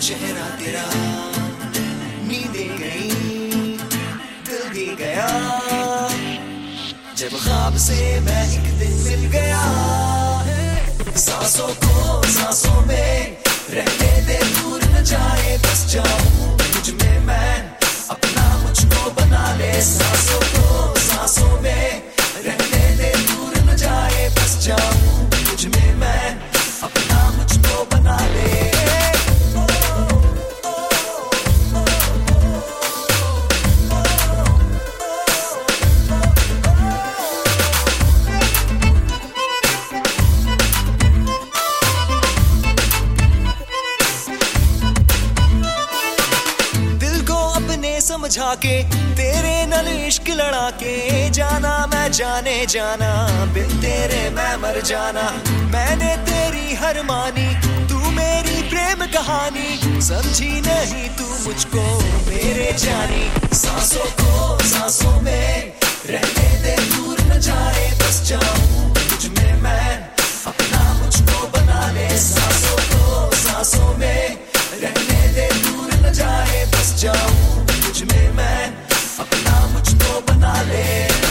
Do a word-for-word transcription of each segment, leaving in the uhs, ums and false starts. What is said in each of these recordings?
चेहरा तेरा, नींदें गई दिल भी गया, जब ख्वाब से मैं एक दिन मिल गया। सांसों को सांसों में रहने दे, दूर न जाए, बस जाऊं तुझ में मैं, अपना मुझको बना ले। सांसों को सांसों में रहने दे, दूर न जाए, बस जाऊं तुझ में मैं, अपना मुझको बना ले। समझा के तेरे नल इश्क लड़ा के, जाना मैं जाने जाना, बिन तेरे मैं मर जाना। मैंने तेरी हर मानी, तू मेरी प्रेम कहानी, समझी नहीं तू मुझको मेरे जानी। सांसों को सांसों में रहने दे, दूर न जाए, बस जाऊं तुझ में मैं, अपना मुझको बना ले। सांसों को सांसों में रहने दे, दूर न जाए, बस जाऊं तुझ में मैं, अपना मुझको बना ले।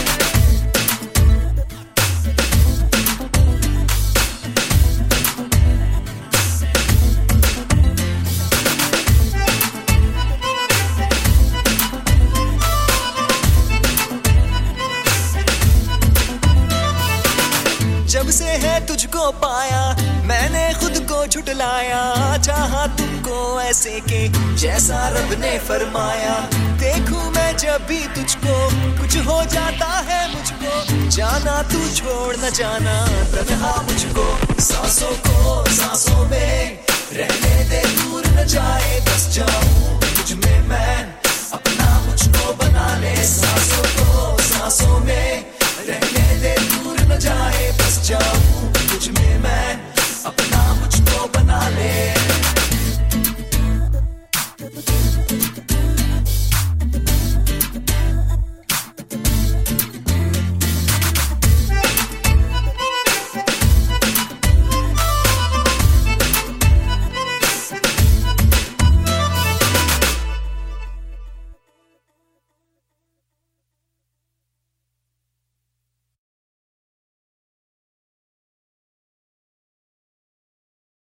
जब से है तुझको पाया, मैंने खुद को झुटलाया, चाहा तुमको ऐसे के जैसा रब ने फरमाया। देखूं मैं जब भी तुझको, कुछ हो जाता है मुझको, जाना तू छोड़ न जाना तन्हा मुझको। सांसों को सांसों में रहने दे, दूर न जाए, बस जाऊं तुझ में मैं, अपना मुझको बना ले। सांसों को